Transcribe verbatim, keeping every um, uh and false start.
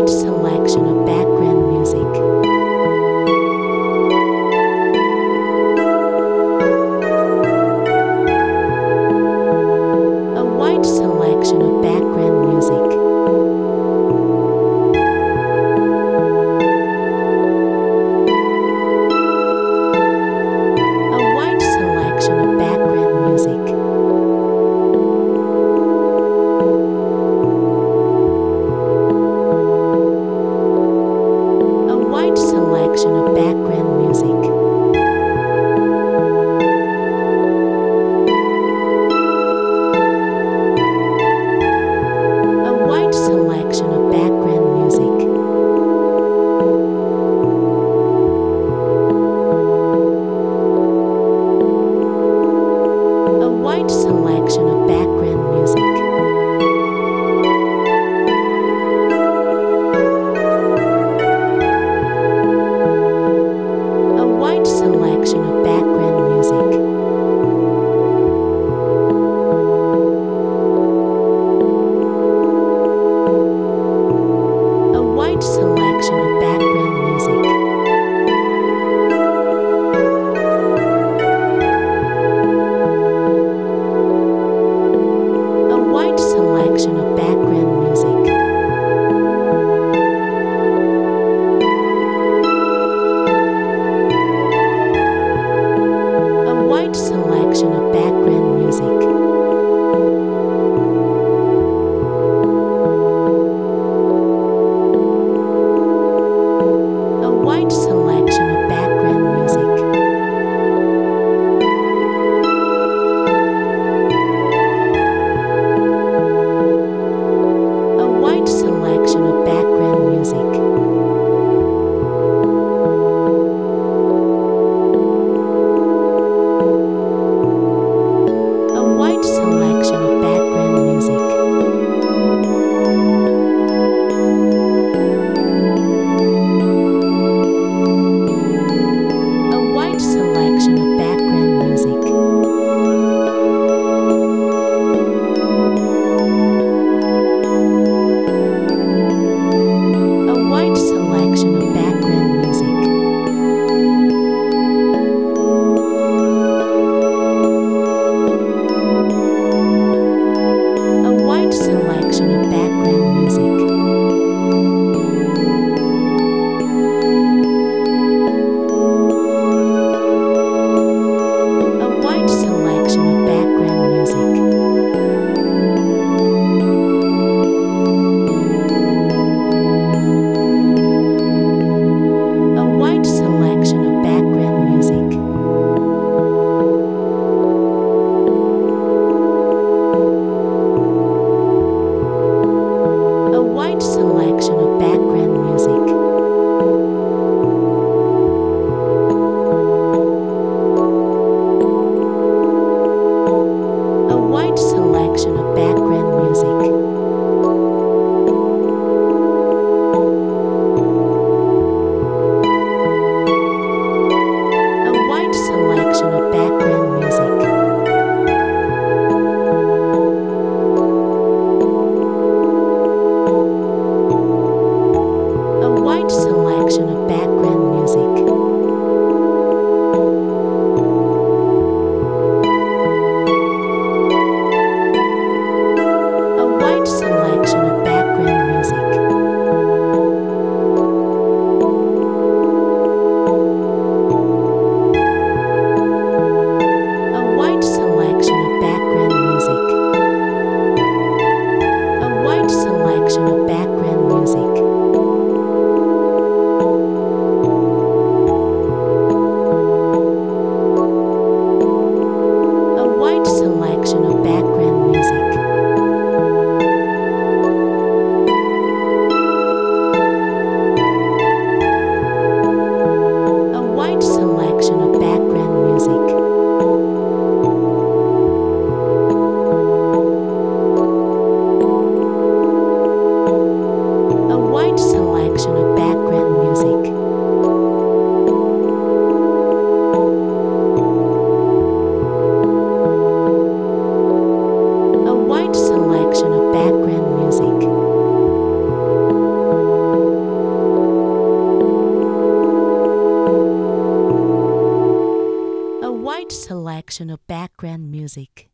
wide selection of background music. A wide selection of background music. A wide selection of background music. A wide selection of background music. A wide selection of background music. A wide selection of background music. A wide selection of background music. A wide selection of background music. A wide selection of background music. A wide selection of background music. selection of background music.